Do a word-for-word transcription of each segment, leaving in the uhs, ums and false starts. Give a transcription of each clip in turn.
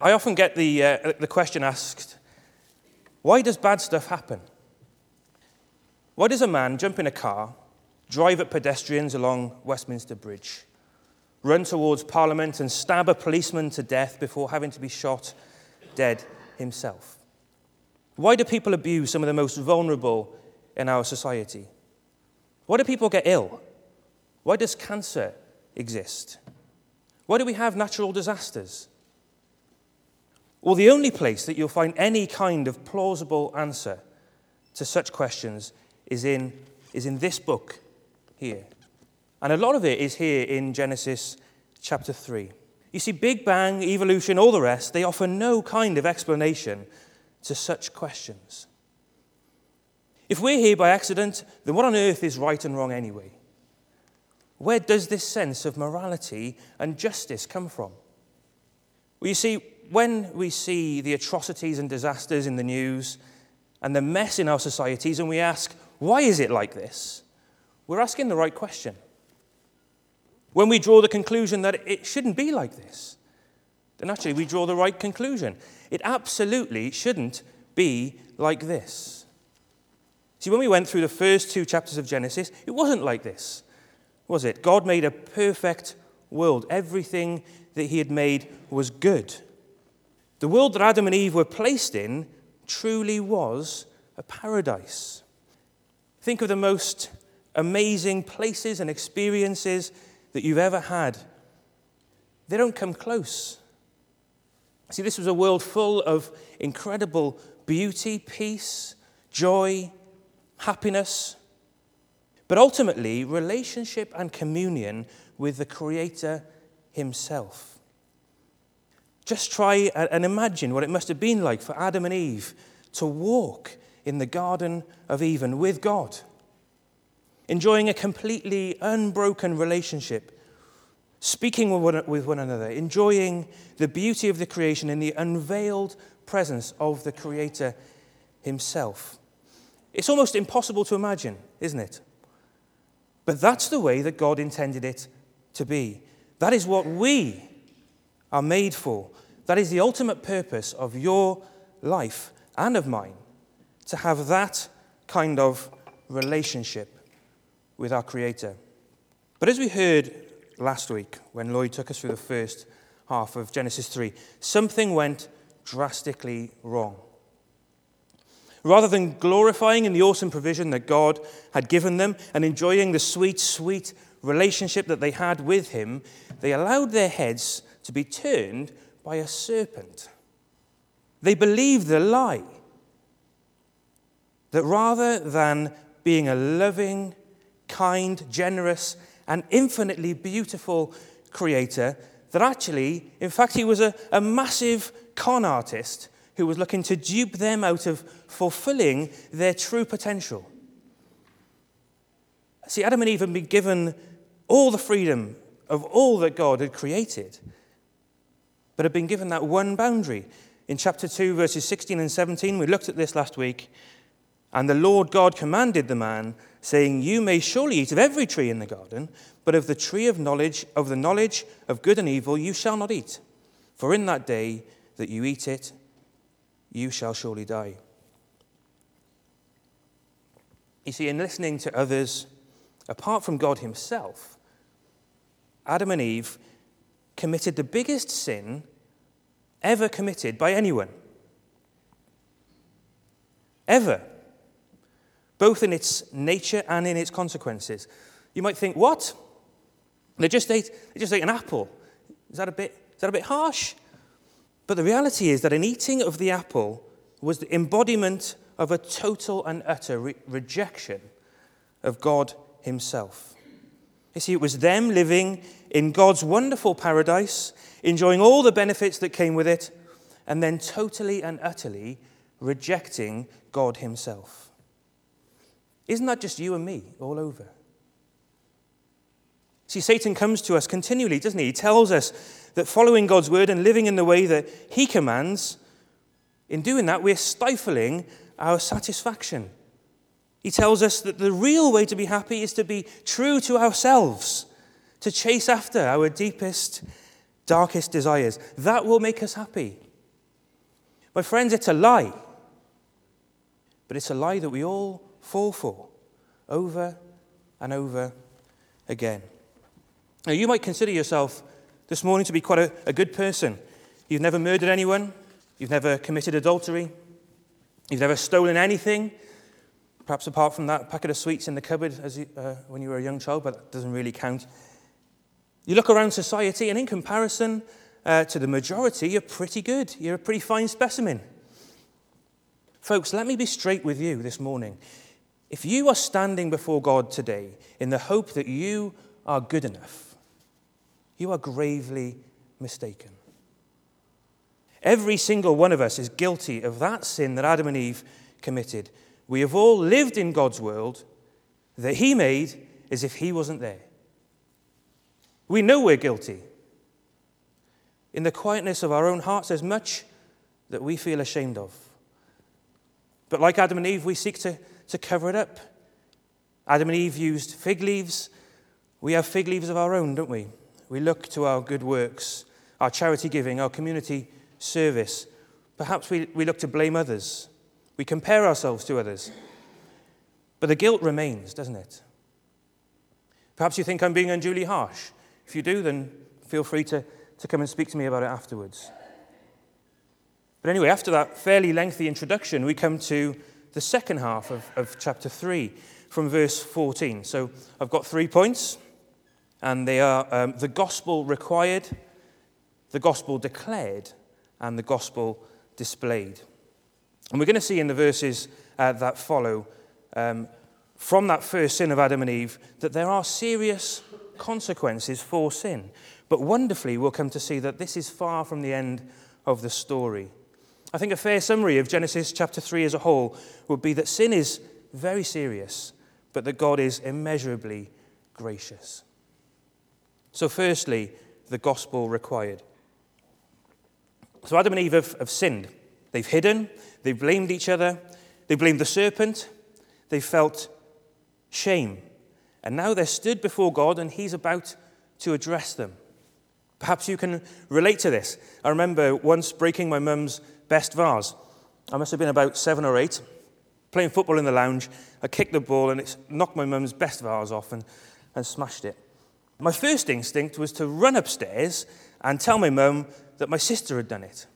I often get the, uh, the question asked, why does bad stuff happen? Why does a man jump in a car, drive at pedestrians along Westminster Bridge, run towards Parliament and stab a policeman to death before having to be shot dead himself? Why do people abuse some of the most vulnerable in our society? Why do people get ill? Why does cancer exist? Why do we have natural disasters? Well, the only place that you'll find any kind of plausible answer to such questions is in, is in this book here. And a lot of it is here in Genesis chapter three. You see, Big Bang, evolution, all the rest, they offer no kind of explanation to such questions. If we're here by accident, then what on earth is right and wrong anyway? Where does this sense of morality and justice come from? Well, you see, when we see the atrocities and disasters in the news and the mess in our societies and we ask, why is it like this? We're asking the right question. When we draw the conclusion that it shouldn't be like this, then actually we draw the right conclusion. It absolutely shouldn't be like this. See, when we went through the first two chapters of Genesis, it wasn't like this, was it? God made a perfect world. Everything that he had made was good. The world that Adam and Eve were placed in truly was a paradise. Think of the most amazing places and experiences that you've ever had. They don't come close. See, this was a world full of incredible beauty, peace, joy, happiness, but ultimately relationship and communion with the Creator himself. Just try and imagine what it must have been like for Adam and Eve to walk in the Garden of Eden with God, enjoying a completely unbroken relationship, speaking with one another, enjoying the beauty of the creation in the unveiled presence of the Creator himself. It's almost impossible to imagine, isn't it? But that's the way that God intended it to be. That is what we are made for. That is the ultimate purpose of your life and of mine, to have that kind of relationship with our Creator. But as we heard last week, when Lloyd took us through the first half of Genesis three, something went drastically wrong. Rather than glorifying in the awesome provision that God had given them and enjoying the sweet, sweet relationship that they had with him, they allowed their heads to be turned by a serpent. They believed the lie that rather than being a loving, kind, generous, and infinitely beautiful Creator, that actually, in fact, he was a, a massive con artist who was looking to dupe them out of fulfilling their true potential. See, Adam and Eve had been given all the freedom of all that God had created, but had been given that one boundary. In chapter two, verses sixteen and seventeen, we looked at this last week. And the Lord God commanded the man, saying, you may surely eat of every tree in the garden, but of the tree of knowledge, of the knowledge of good and evil, you shall not eat. For in that day that you eat it, you shall surely die. You see, in listening to others, apart from God himself, Adam and Eve committed the biggest sin ever committed by anyone. Ever. Both in its nature and in its consequences. You might think, what? They just ate, they just ate an apple. Is that a bit, is that a bit harsh? But the reality is that an eating of the apple was the embodiment of a total and utter re- rejection of God himself. You see, it was them living in God's wonderful paradise, enjoying all the benefits that came with it, and then totally and utterly rejecting God himself. Isn't that just you and me all over? See, Satan comes to us continually, doesn't he? He tells us that following God's word and living in the way that he commands, in doing that, we're stifling our satisfaction. He tells us that the real way to be happy is to be true to ourselves, to chase after our deepest, darkest desires. That will make us happy. My friends, it's a lie. But it's a lie that we all fall for over and over again. Now, you might consider yourself this morning to be quite a, a good person. You've never murdered anyone. You've never committed adultery. You've never stolen anything, perhaps apart from that packet of sweets in the cupboard as you, uh, when you were a young child, but that doesn't really count. You look around society, and in comparison uh, to the majority, you're pretty good. You're a pretty fine specimen. Folks, let me be straight with you this morning. If you are standing before God today in the hope that you are good enough, you are gravely mistaken. Every single one of us is guilty of that sin that Adam and Eve committed. We have all lived in God's world that he made as if he wasn't there. We know we're guilty. In the quietness of our own hearts, there's much that we feel ashamed of. But like Adam and Eve, we seek to, to cover it up. Adam and Eve used fig leaves. We have fig leaves of our own, don't we? We look to our good works, our charity giving, our community service. Perhaps we, we look to blame others. We compare ourselves to others. But the guilt remains, doesn't it? Perhaps you think I'm being unduly harsh. If you do, then feel free to, to come and speak to me about it afterwards. But anyway, after that fairly lengthy introduction, we come to the second half of, of chapter three, from verse fourteen. So I've got three points, and they are um, the gospel required, the gospel declared, and the gospel displayed. And we're going to see in the verses uh, that follow, um, from that first sin of Adam and Eve, that there are serious consequences for sin. But wonderfully, we'll come to see that this is far from the end of the story. I think a fair summary of Genesis chapter three as a whole would be that sin is very serious, but that God is immeasurably gracious. So firstly, the gospel required. So Adam and Eve have, have sinned. They've hidden, they've blamed each other, they blamed the serpent, they felt shame. And now they're stood before God and he's about to address them. Perhaps you can relate to this. I remember once breaking my mum's best vase. I must have been about seven or eight, playing football in the lounge. I kicked the ball and it knocked my mum's best vase off and, and smashed it. My first instinct was to run upstairs and tell my mum that my sister had done it.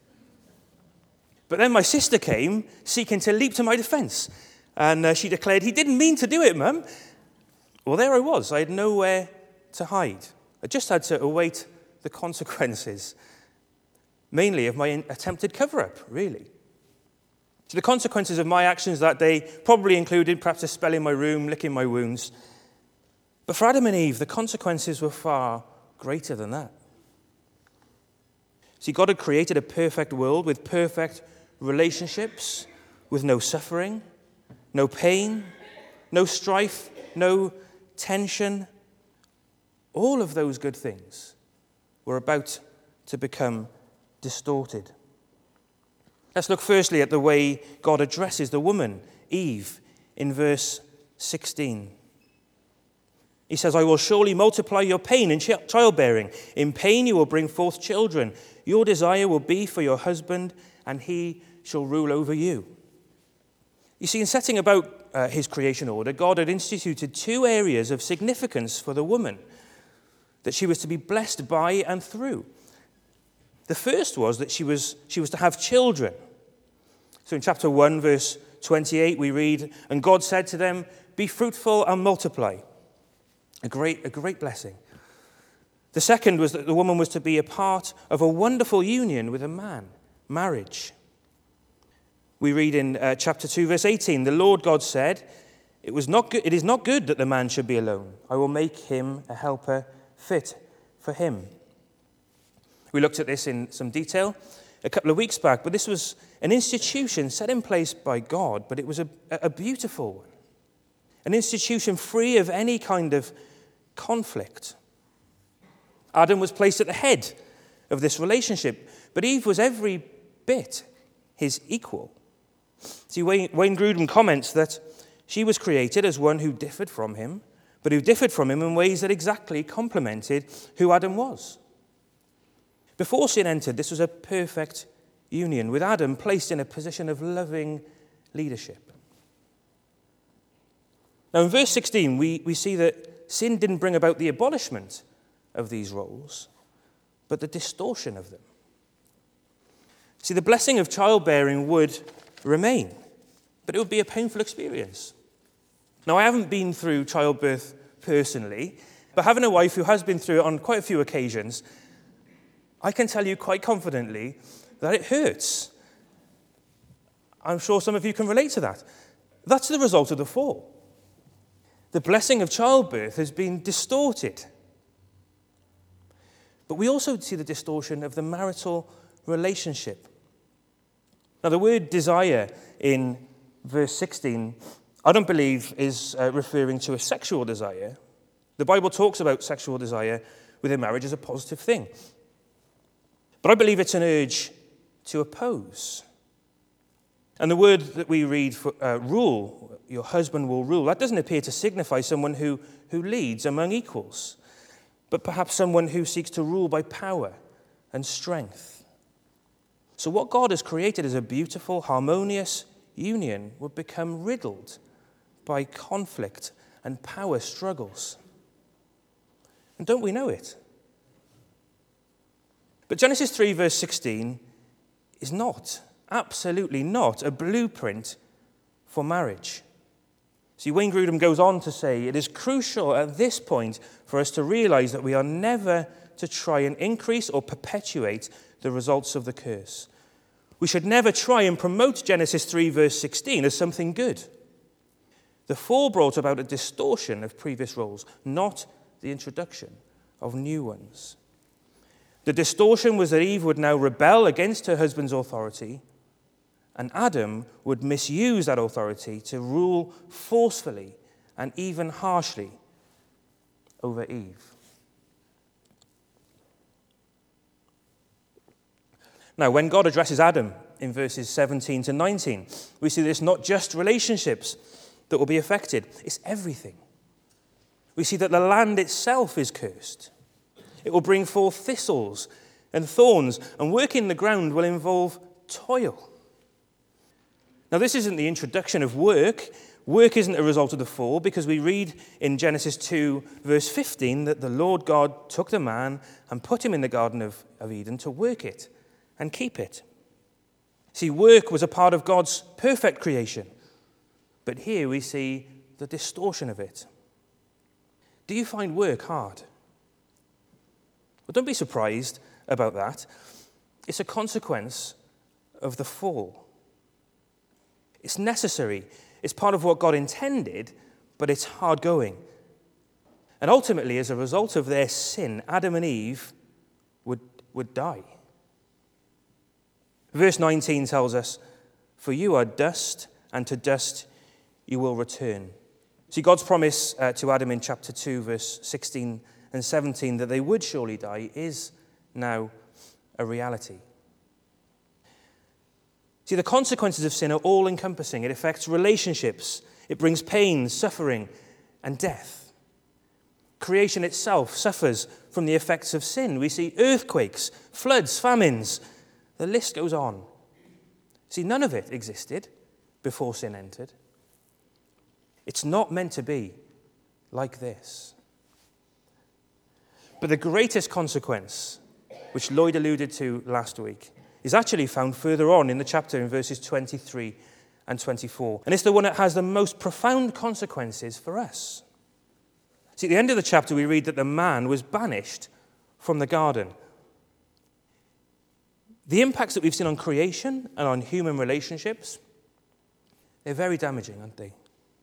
But then my sister came, seeking to leap to my defense. And uh, she declared, "He didn't mean to do it, Mum." Well, there I was. I had nowhere to hide. I just had to await the consequences, mainly of my attempted cover-up, really. So the consequences of my actions that day probably included perhaps a spell in my room, licking my wounds. But for Adam and Eve, the consequences were far greater than that. See, God had created a perfect world with perfect relationships, with no suffering, no pain, no strife, no tension. All of those good things were about to become distorted. Let's look firstly at the way God addresses the woman, Eve, in verse sixteen. He says, "I will surely multiply your pain in childbearing. In pain you will bring forth children. Your desire will be for your husband, and he shall rule over you." You see, in setting about uh, his creation order, God had instituted two areas of significance for the woman that she was to be blessed by and through. The first was that she was, she was to have children. So in chapter one, verse twenty-eight, we read, "And God said to them, be fruitful and multiply." A great, a great blessing. The second was that the woman was to be a part of a wonderful union with a man, marriage. We read in uh, chapter two, verse eighteen, "The Lord God said, it, was not good, it is not good that the man should be alone. I will make him a helper fit for him." We looked at this in some detail a couple of weeks back, but this was an institution set in place by God, but it was a, a beautiful one. An institution free of any kind of conflict. Adam was placed at the head of this relationship, but Eve was every bit his equal. See, Wayne, Wayne Grudem comments that she was created as one who differed from him, but who differed from him in ways that exactly complemented who Adam was. Before sin entered, this was a perfect union, with Adam placed in a position of loving leadership. Now, in verse sixteen, we, we see that sin didn't bring about the abolishment of these roles, but the distortion of them. See, the blessing of childbearing would remain, but it would be a painful experience. Now, I haven't been through childbirth personally, but having a wife who has been through it on quite a few occasions, I can tell you quite confidently that it hurts. I'm sure some of you can relate to that. That's the result of the fall. The blessing of childbirth has been distorted. But we also see the distortion of the marital relationship. Now, the word desire in verse sixteen, I don't believe is uh, referring to a sexual desire. The Bible talks about sexual desire within marriage as a positive thing. But I believe it's an urge to oppose. And the word that we read for uh, rule, your husband will rule, that doesn't appear to signify someone who, who leads among equals, but perhaps someone who seeks to rule by power and strength. So what God has created as a beautiful, harmonious union would become riddled by conflict and power struggles. And don't we know it? But Genesis three, verse sixteen, is not, absolutely not, a blueprint for marriage. See, Wayne Grudem goes on to say, it is crucial at this point for us to realize that we are never to try and increase or perpetuate the results of the curse. We should never try and promote Genesis three, verse sixteen as something good. The fall brought about a distortion of previous roles, not the introduction of new ones. The distortion was that Eve would now rebel against her husband's authority, and Adam would misuse that authority to rule forcefully and even harshly over Eve. Now, when God addresses Adam in verses seventeen to nineteen, we see that it's not just relationships that will be affected, it's everything. We see that the land itself is cursed. It will bring forth thistles and thorns, and working the ground will involve toil. Now, this isn't the introduction of work. Work isn't a result of the fall, because we read in Genesis two, verse fifteen, that the Lord God took the man and put him in the Garden of, of Eden to work it and keep it. See, work was a part of God's perfect creation, but here we see the distortion of it. Do you find work hard? Well, don't be surprised about that. It's a consequence of the fall. It's necessary. It's part of what God intended, but it's hard going. And ultimately, as a result of their sin, Adam and Eve would, would die. Verse nineteen tells us, "For you are dust, and to dust you will return." See, God's promise uh, to Adam in chapter two, verse sixteen and seventeen, that they would surely die, is now a reality. See, the consequences of sin are all-encompassing. It affects relationships. It brings pain, suffering, and death. Creation itself suffers from the effects of sin. We see earthquakes, floods, famines. The list goes on. See, none of it existed before sin entered. It's not meant to be like this. But the greatest consequence, which Lloyd alluded to last week, is actually found further on in the chapter in verses twenty-three and twenty-four. And it's the one that has the most profound consequences for us. See, at the end of the chapter, we read that the man was banished from the garden. The impacts that we've seen on creation and on human relationships, they're very damaging, aren't they?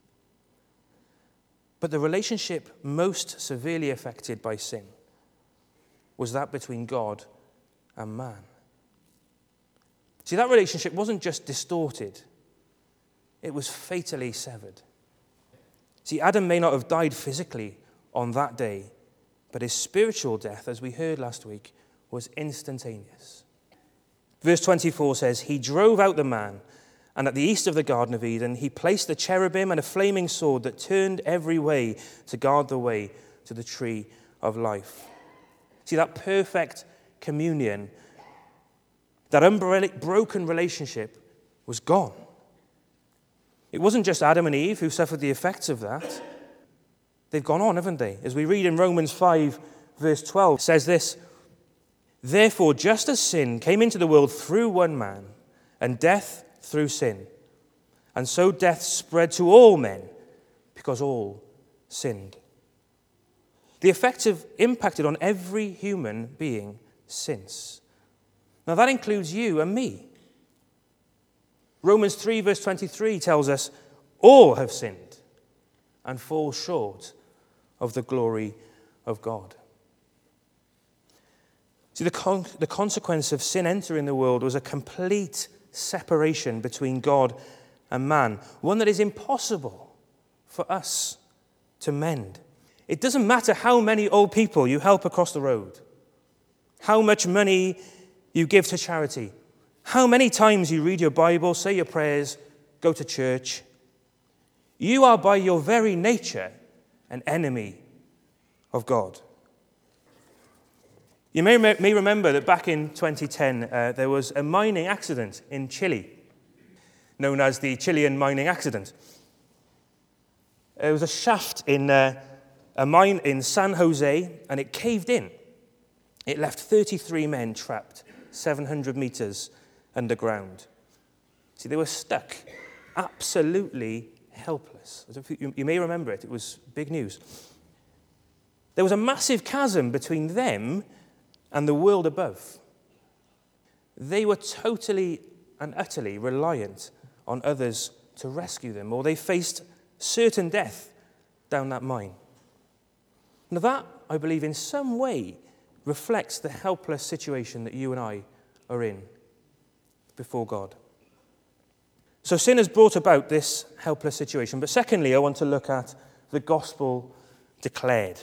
But the relationship most severely affected by sin was that between God and man. See, that relationship wasn't just distorted, it was fatally severed. See, Adam may not have died physically on that day, but his spiritual death, as we heard last week, was instantaneous. Verse twenty-four says, "He drove out the man, and at the east of the Garden of Eden, he placed the cherubim and a flaming sword that turned every way to guard the way to the tree of life." See, that perfect communion that unbroken relationship was gone. It wasn't just Adam and Eve who suffered the effects of that. They've gone on, haven't they? As we read in Romans five, verse twelve, it says this, "Therefore, just as sin came into the world through one man, and death through sin, and so death spread to all men, because all sinned." The effects have impacted on every human being since. Now that includes you and me. Romans three, verse twenty-three tells us, all have sinned and fall short of the glory of God. See, the, con- the consequence of sin entering the world was a complete separation between God and man, one that is impossible for us to mend. It doesn't matter how many old people you help across the road, how much money you give to charity, how many times you read your Bible, say your prayers, go to church. You are by your very nature an enemy of God. You may, may remember that back in twenty ten, uh, there was a mining accident in Chile, known as the Chilean mining accident. There was a shaft in uh, a mine in San Jose, and it caved in. It left thirty-three men trapped seven hundred meters underground. See, they were stuck, absolutely helpless. You may remember it. It was big news. There was a massive chasm between them and the world above. They were totally and utterly reliant on others to rescue them, or they faced certain death down that mine. Now that, I believe, in some way reflects the helpless situation that you and I are in before God. So sin has brought about this helpless situation. But secondly, I want to look at the gospel declared.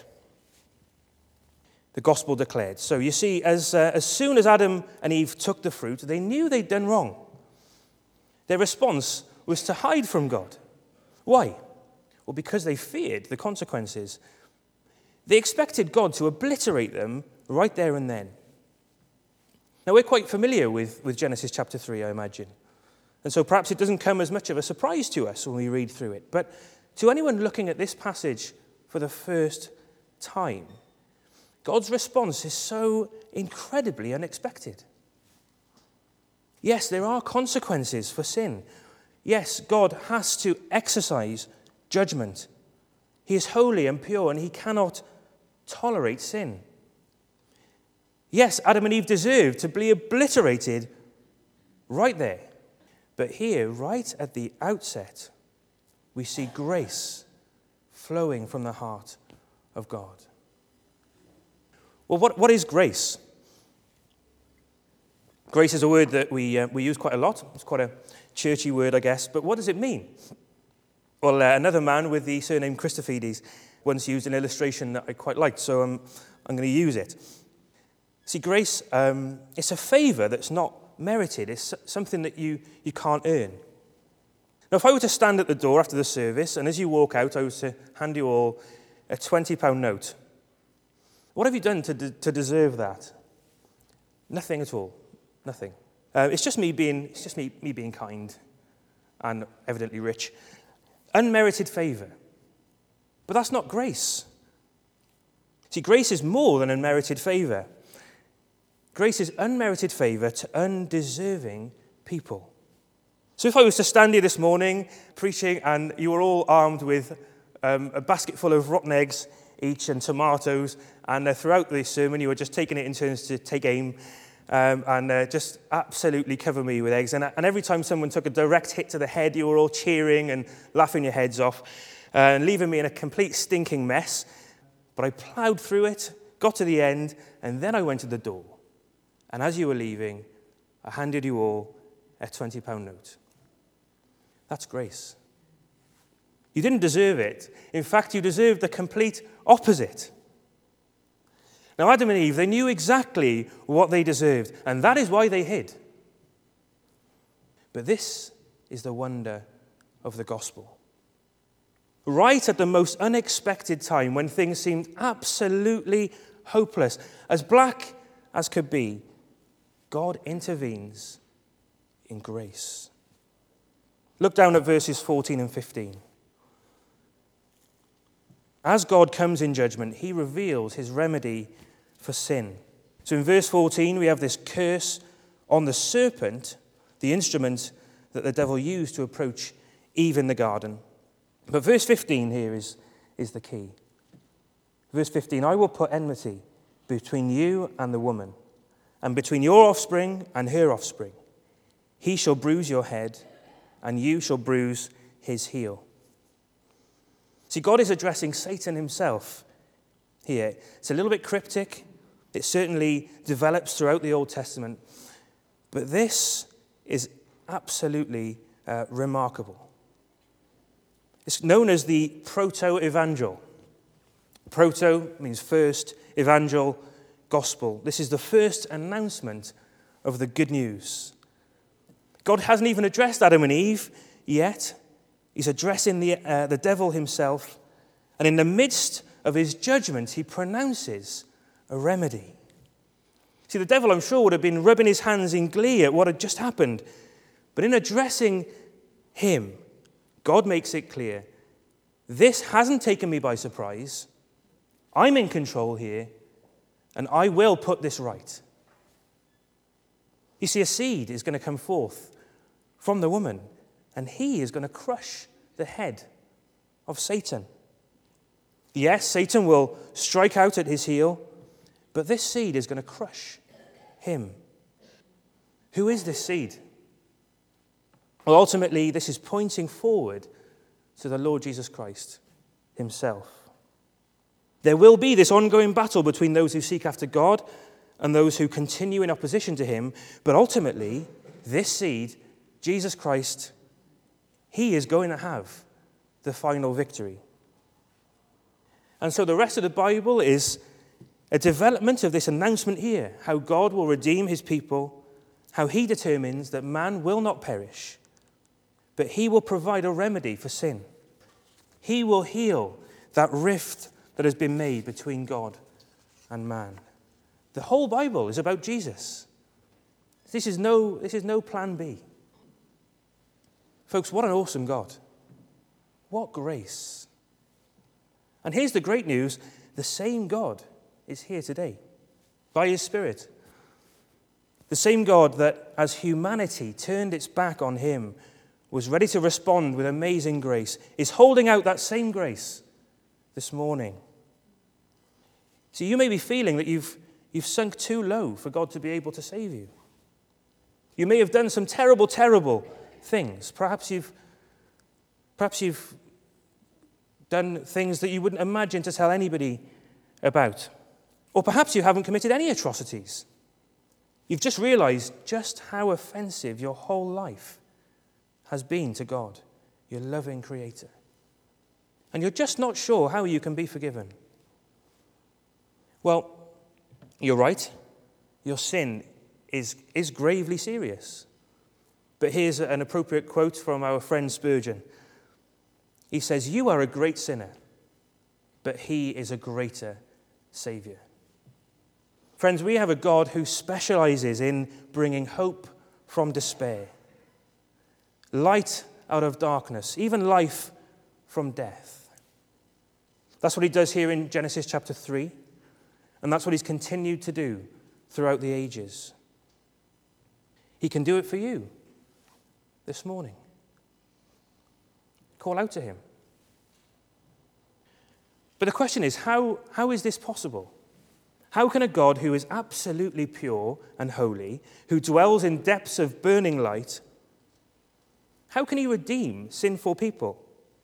The gospel declared. So you see, as, uh, as soon as Adam and Eve took the fruit, they knew they'd done wrong. Their response was to hide from God. Why? Well, because they feared the consequences. They expected God to obliterate them right there and then. Now, we're quite familiar with, with Genesis chapter three, I imagine. And so perhaps it doesn't come as much of a surprise to us when we read through it. But to anyone looking at this passage for the first time, God's response is so incredibly unexpected. Yes, there are consequences for sin. Yes, God has to exercise judgment. He is holy and pure, and he cannot tolerate sin. Yes, Adam and Eve deserve to be obliterated right there. But here, right at the outset, we see grace flowing from the heart of God. Well, what, what is grace? Grace is a word that we uh, we use quite a lot. It's quite a churchy word, I guess. But what does it mean? Well, uh, another man with the surname Christophides once used an illustration that I quite liked, so I'm, I'm going to use it. See, grace, um, it's a favor that's not merited. It's something that you, you can't earn. Now, if I were to stand at the door after the service, and as you walk out, I was to hand you all a twenty pound note, what have you done to, de- to deserve that? Nothing at all. Nothing. Uh, it's just me being, it's just me, me being kind and evidently rich. Unmerited favor. But that's not grace. See, grace is more than unmerited favor. Grace is unmerited favor to undeserving people. So if I was to stand here this morning preaching and you were all armed with um, a basket full of rotten eggs each and tomatoes, and uh, throughout the sermon you were just taking it in turns to take aim um, and uh, just absolutely cover me with eggs. And, and every time someone took a direct hit to the head, you were all cheering and laughing your heads off uh, and leaving me in a complete stinking mess. But I plowed through it, got to the end, and then I went to the door. And as you were leaving, I handed you all a twenty pound note. That's grace. You didn't deserve it. In fact, you deserved the complete opposite. Now, Adam and Eve, they knew exactly what they deserved, and that is why they hid. But this is the wonder of the gospel. Right at the most unexpected time, when things seemed absolutely hopeless, as black as could be, God intervenes in grace. Look down at verses fourteen and fifteen. As God comes in judgment, he reveals his remedy for sin. So in verse fourteen, we have this curse on the serpent, the instrument that the devil used to approach Eve in the garden. But verse fifteen here is, is the key. Verse fifteen, I will put enmity between you and the woman, and between your offspring and her offspring. He shall bruise your head, and you shall bruise his heel. See, God is addressing Satan himself here. It's a little bit cryptic. It certainly develops throughout the Old Testament. But this is absolutely uh, remarkable. It's known as the proto-evangel. Proto means first, evangel, gospel. This is the first announcement of the good news. God hasn't even addressed Adam and Eve yet. He's addressing the, uh, the devil himself. And in the midst of his judgment, he pronounces a remedy. See, the devil, I'm sure, would have been rubbing his hands in glee at what had just happened. But in addressing him, God makes it clear, this hasn't taken me by surprise. I'm in control here, and I will put this right. You see, a seed is going to come forth from the woman, and he is going to crush the head of Satan. Yes, Satan will strike out at his heel, but this seed is going to crush him. Who is this seed? Well, ultimately, this is pointing forward to the Lord Jesus Christ himself. There will be this ongoing battle between those who seek after God and those who continue in opposition to him, but ultimately, this seed, Jesus Christ, he is going to have the final victory. And so the rest of the Bible is a development of this announcement here, how God will redeem his people, how he determines that man will not perish, but he will provide a remedy for sin. He will heal that rift that has been made between God and man. The whole Bible is about Jesus. This is no, this is no plan B. Folks, what an awesome God. What grace. And here's the great news. The same God is here today by his Spirit. The same God that, as humanity turned its back on him, was ready to respond with amazing grace, is holding out that same grace this morning. So you may be feeling that you've, you've sunk too low for God to be able to save you. You may have done some terrible, terrible things. Perhaps you've, perhaps you've done things that you wouldn't imagine to tell anybody about. Or perhaps you haven't committed any atrocities. You've just realized just how offensive your whole life has been to God, your loving Creator. And you're just not sure how you can be forgiven. Well, you're right. Your sin is, is gravely serious. But here's an appropriate quote from our friend Spurgeon. He says, "You are a great sinner, but he is a greater Savior." Friends, we have a God who specializes in bringing hope from despair, light out of darkness, even life from death. That's what he does here in Genesis chapter three, and that's what he's continued to do throughout the ages. He can do it for you this morning. Call out to him. But the question is, how, how is this possible? How can a God who is absolutely pure and holy, who dwells in depths of burning light, how can he redeem sinful people?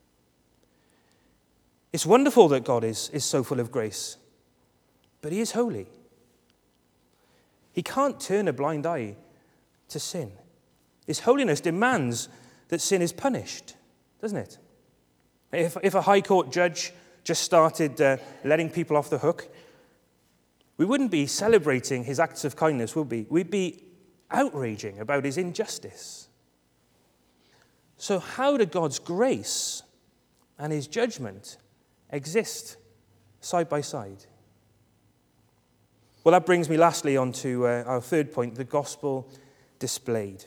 It's wonderful that God is, is so full of grace, but he is holy. He can't turn a blind eye to sin. His holiness demands that sin is punished, doesn't it? If, if a high court judge just started uh, letting people off the hook, we wouldn't be celebrating his acts of kindness, would we? We'd be outraging about his injustice. So how do God's grace and his judgment exist side by side? Well, that brings me lastly on to uh, our third point, the gospel displayed.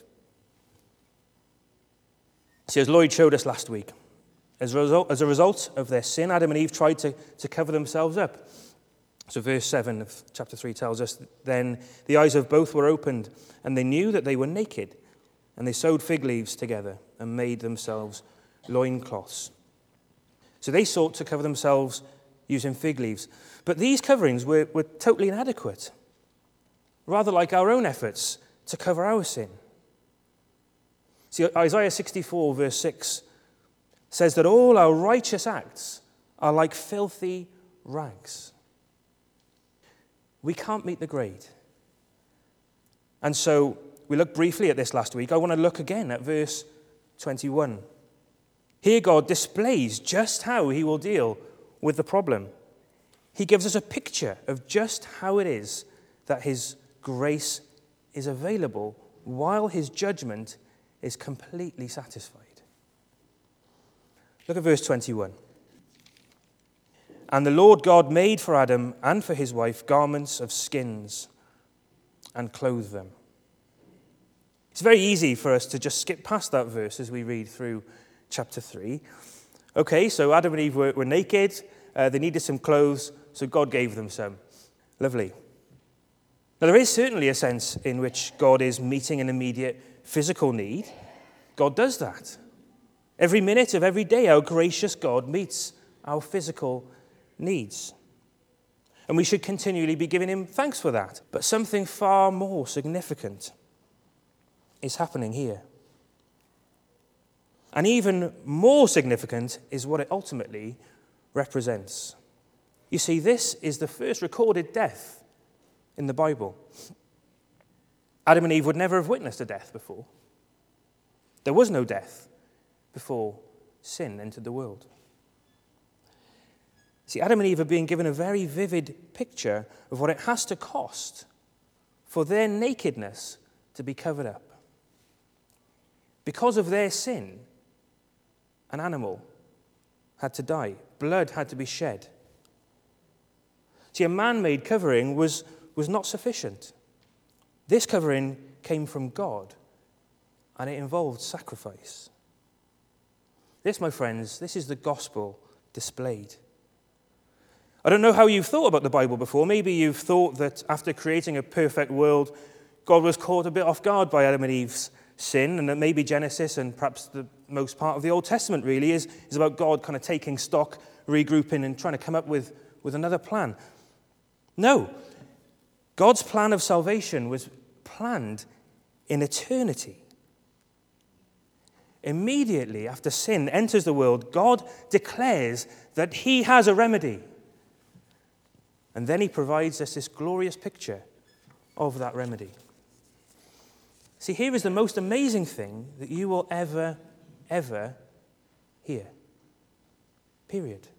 See, as Lloyd showed us last week, as a result, as a result of their sin, Adam and Eve tried to, to cover themselves up. So verse seven of chapter three tells us, then the eyes of both were opened, and they knew that they were naked, and they sewed fig leaves together and made themselves loincloths. So they sought to cover themselves using fig leaves. But these coverings were, were totally inadequate, rather like our own efforts to cover our sin. See, Isaiah sixty-four, verse six, says that all our righteous acts are like filthy rags. We can't meet the grade. And so we looked briefly at this last week. I want to look again at verse twenty-one. Here God displays just how he will deal with the problem. He gives us a picture of just how it is that his grace is available while his judgment is completely satisfied. Look at verse twenty-one. And the Lord God made for Adam and for his wife garments of skins and clothed them. It's very easy for us to just skip past that verse as we read through chapter three. Okay, so Adam and Eve were, were naked. Uh, they needed some clothes, so God gave them some. Lovely. Now, there is certainly a sense in which God is meeting an immediate physical need. God does that. Every minute of every day, our gracious God meets our physical needs. And we should continually be giving him thanks for that. But something far more significant is happening here. And even more significant is what it ultimately represents. You see, this is the first recorded death in the Bible. Adam and Eve would never have witnessed a death before. There was no death before sin entered the world. See, Adam and Eve are being given a very vivid picture of what it has to cost for their nakedness to be covered up. Because of their sin, an animal had to die. Blood had to be shed. See, a man-made covering was, was not sufficient. This covering came from God, and it involved sacrifice. This, my friends, this is the gospel displayed. I don't know how you've thought about the Bible before. Maybe you've thought that after creating a perfect world, God was caught a bit off guard by Adam and Eve's sin, and that maybe Genesis and perhaps the most part of the Old Testament really is, is about God kind of taking stock, regrouping, and trying to come up with, with another plan. No. God's plan of salvation was planned in eternity. Immediately after sin enters the world, God declares that he has a remedy. And then he provides us this glorious picture of that remedy. See, here is the most amazing thing that you will ever, ever hear. Period.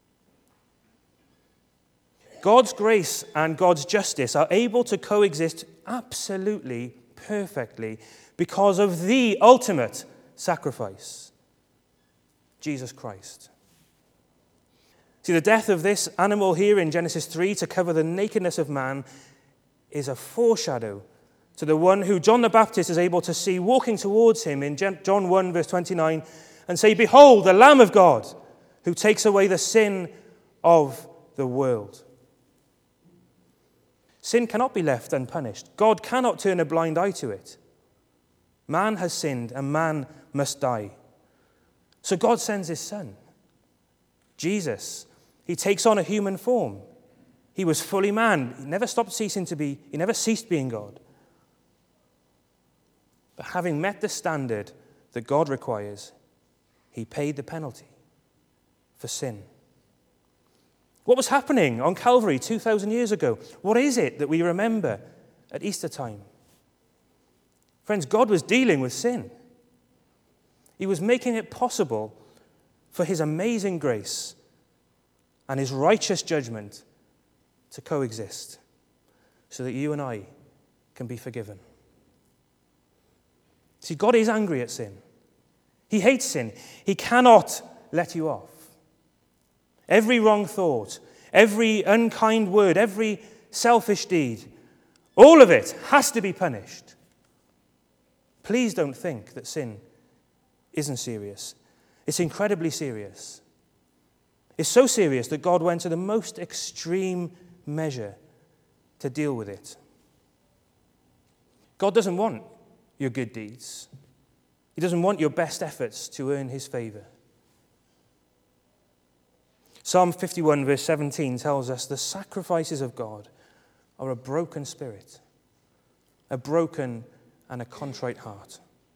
God's grace and God's justice are able to coexist absolutely, perfectly, because of the ultimate sacrifice, Jesus Christ. See, the death of this animal here in Genesis three to cover the nakedness of man is a foreshadow to the one who John the Baptist is able to see walking towards him in John one, verse twenty-nine, and say, "Behold, the Lamb of God, who takes away the sin of the world." Sin cannot be left unpunished. God cannot turn a blind eye to it. Man has sinned, and man must die. So God sends his Son, Jesus. He takes on a human form. He was fully man. He never stopped ceasing to be, he never ceased being God. But having met the standard that God requires, he paid the penalty for sin. What was happening on Calvary two thousand years ago? What is it that we remember at Easter time? Friends, God was dealing with sin. He was making it possible for his amazing grace and his righteous judgment to coexist so that you and I can be forgiven. See, God is angry at sin. He hates sin. He cannot let you off. Every wrong thought, every unkind word, every selfish deed, all of it has to be punished. Please don't think that sin isn't serious. It's incredibly serious. It's so serious that God went to the most extreme measure to deal with it. God doesn't want your good deeds. He doesn't want your best efforts to earn his favor. Psalm fifty-one verse seventeen tells us the sacrifices of God are a broken spirit, a broken and a contrite heart.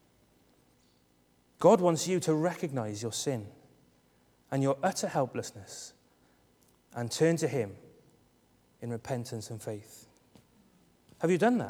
God wants you to recognize your sin and your utter helplessness and turn to him in repentance and faith. Have you done that?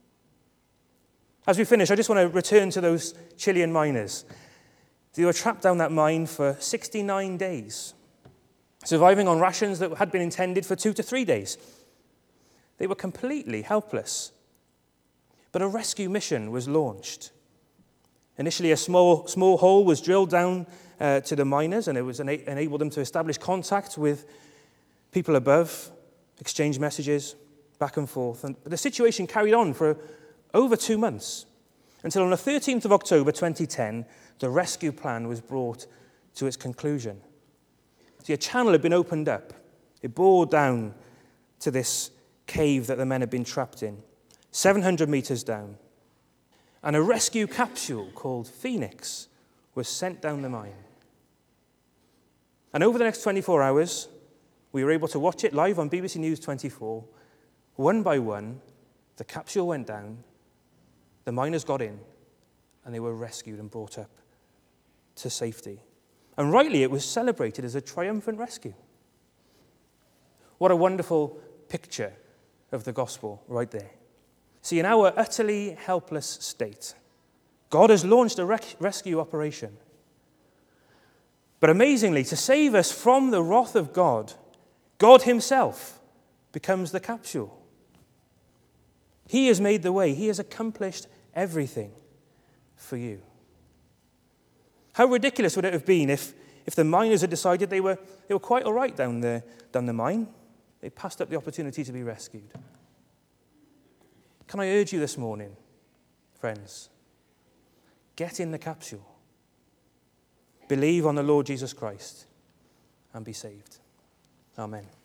As we finish, I just want to return to those Chilean miners. They were trapped down that mine for sixty-nine days, surviving on rations that had been intended for two to three days. They were completely helpless. But a rescue mission was launched. Initially, a small, small hole was drilled down uh, to the miners, and it was ena- enabled them to establish contact with people above, exchange messages, back and forth. And the situation carried on for over two months, until on the thirteenth of October twenty ten, the rescue plan was brought to its conclusion. See, a channel had been opened up. It bore down to this cave that the men had been trapped in, seven hundred meters down. And a rescue capsule called Phoenix was sent down the mine. And over the next twenty-four hours, we were able to watch it live on B B C News twenty-four. One by one, the capsule went down, the miners got in, and they were rescued and brought up to safety. And rightly, it was celebrated as a triumphant rescue. What a wonderful picture of the gospel right there. See, in our utterly helpless state, God has launched a rec- rescue operation. But amazingly, to save us from the wrath of God, God himself becomes the capsule. He has made the way. He has accomplished everything for you. How ridiculous would it have been if, if the miners had decided they were, they were quite all right down the, down the mine? They passed up the opportunity to be rescued. Can I urge you this morning, friends, get in the capsule. Believe on the Lord Jesus Christ and be saved. Amen.